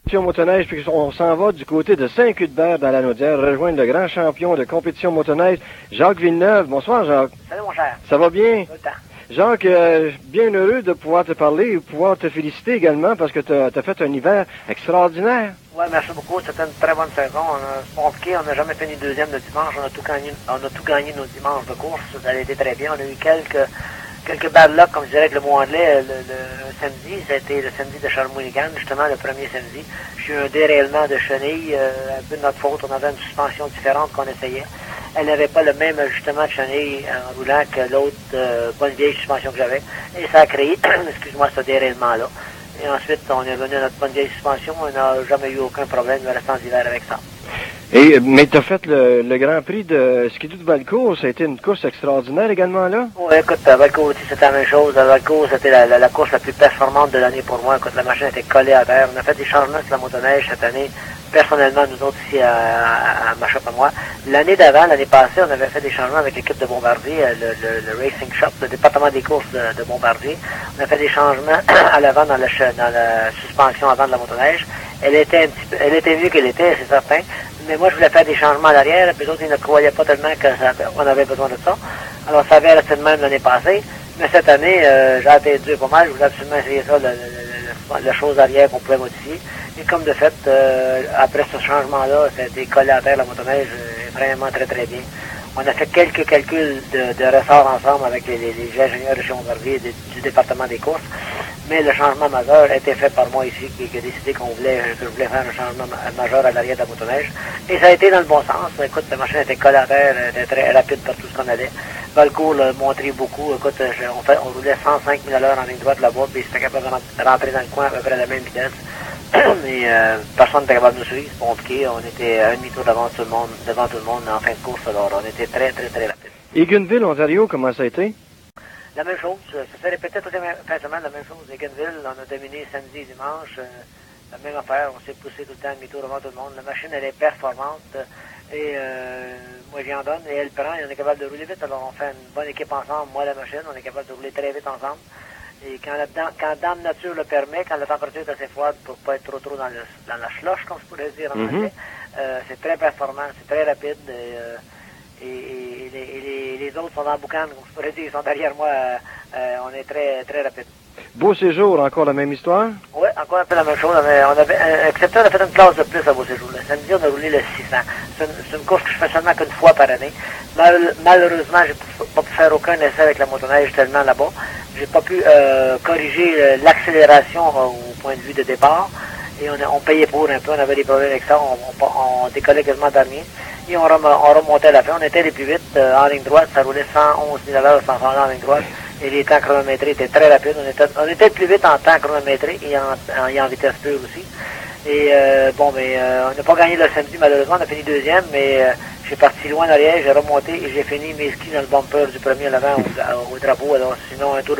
Sur motoneige, puis on s'en va du côté de Saint-Cuthbert dans la Naudière, rejoindre le grand champion de compétition motoneige, Jacques Villeneuve. Bonsoir, Jacques. Salut, mon cher. Ça va bien? Tout le temps. Jacques, bien heureux de pouvoir te parler et pouvoir te féliciter également parce que tu as fait un hiver extraordinaire. Oui, merci beaucoup. C'était une très bonne saison. On a compliqué, on n'a jamais fini deuxième le dimanche. On a tout gagné nos dimanches de course. Ça a été très bien. On a eu quelques bad luck, comme je dirais avec le mot anglais, le samedi. Ça a été le samedi de Shawinigan, justement, le premier samedi. J'ai eu un déraillement de chenille, un peu de notre faute. On avait une suspension différente qu'on essayait. Elle n'avait pas le même ajustement de chenille en roulant que l'autre bonne vieille suspension que j'avais. Et ça a créé, excuse-moi, ce déraillement-là. Et ensuite, on est venu à notre bonne vieille suspension. On n'a jamais eu aucun problème le restant d'hiver avec ça. Mais tu as fait le Grand Prix de Skidoo de Valcourt. Ça a été une course extraordinaire également, là? Oui, écoute, Valcourt aussi, c'était la même chose. Valcourt, c'était la course la plus performante de l'année pour moi. Écoute, la machine était collée à terre. On a fait des changements sur la motoneige cette année. Personnellement, nous autres ici à ma shop à moi. L'année d'avant, l'année passée, on avait fait des changements avec l'équipe de Bombardier, le Racing Shop, le département des courses de Bombardier. On a fait des changements à l'avant dans la suspension avant de la motoneige. Elle était mieux qu'elle était, c'est certain. Mais moi, je voulais faire des changements à l'arrière, puis les autres, ils ne croyaient pas tellement qu'on avait besoin de ça. Alors, ça avait resté de même l'année passée. Mais cette année, j'ai attendu pas mal. Je voulais absolument essayer ça, la chose arrière qu'on pouvait modifier. Et comme de fait, après ce changement-là, ça a été collé à terre, la motoneige, vraiment très, très bien. On a fait quelques calculs de ressort ensemble avec les ingénieurs de chez Bombardier du département des courses. Mais le changement majeur a été fait par moi ici, qui a décidé que je voulais faire un changement majeur à l'arrière de la motoneige. Et ça a été dans le bon sens. Écoute, la machine était collée à terre, elle était très rapide par tout ce qu'on allait. Valcourt l'a montré beaucoup. Écoute, on roulait 105 000 à l'heure en ligne droite là-bas, puis c'était capable de rentrer dans le coin à peu près à la même vitesse. Mais personne n'était capable de nous suivre, c'est compliqué. On était à un demi-tour devant tout le monde en fin de course, alors on était très, très, très rapide. Eganville, Ontario, comment ça a été? La même chose, ça s'est répété toute la fin de semaine, la même chose. Eganville, on a dominé samedi et dimanche, la même affaire, on s'est poussé tout le temps à demi-tour devant tout le monde. La machine, elle est performante, et moi j'y en donne, et elle prend, et on est capable de rouler vite, alors on fait une bonne équipe ensemble, moi la machine, on est capable de rouler très vite ensemble. Et quand Dame Nature le permet, quand la température est assez froide pour pas être trop dans la slush, comme je pourrais dire en anglais, c'est très performant, c'est très rapide, et les autres sont dans le boucan, comme je pourrais dire, ils sont derrière moi, on est très, très rapide. Beau séjour, encore la même histoire? Oui, encore un peu la même chose. Excepté, on a fait une classe de plus à Beau séjour. Le samedi, on a roulé le 600. C'est une course que je fais seulement qu'une fois par année. Malheureusement, j'ai pas pu faire aucun essai avec la motoneige tellement là-bas. J'ai pas pu corriger l'accélération au point de vue de départ. Et on payait pour un peu, on avait des problèmes avec ça. On décollait quasiment dernier. Et on remontait à la fin. On était les plus vite en ligne droite. Ça roulait 111 000 à l'heure sans changer en ligne droite. Et les temps chronométrés étaient très rapides. On était plus vite en temps chronométré et en vitesse pure aussi. Et on n'a pas gagné le samedi malheureusement, on a fini deuxième, mais j'ai parti loin derrière, j'ai remonté et j'ai fini mes skis dans le bumper du premier à l'avant au drapeau. Alors sinon un tour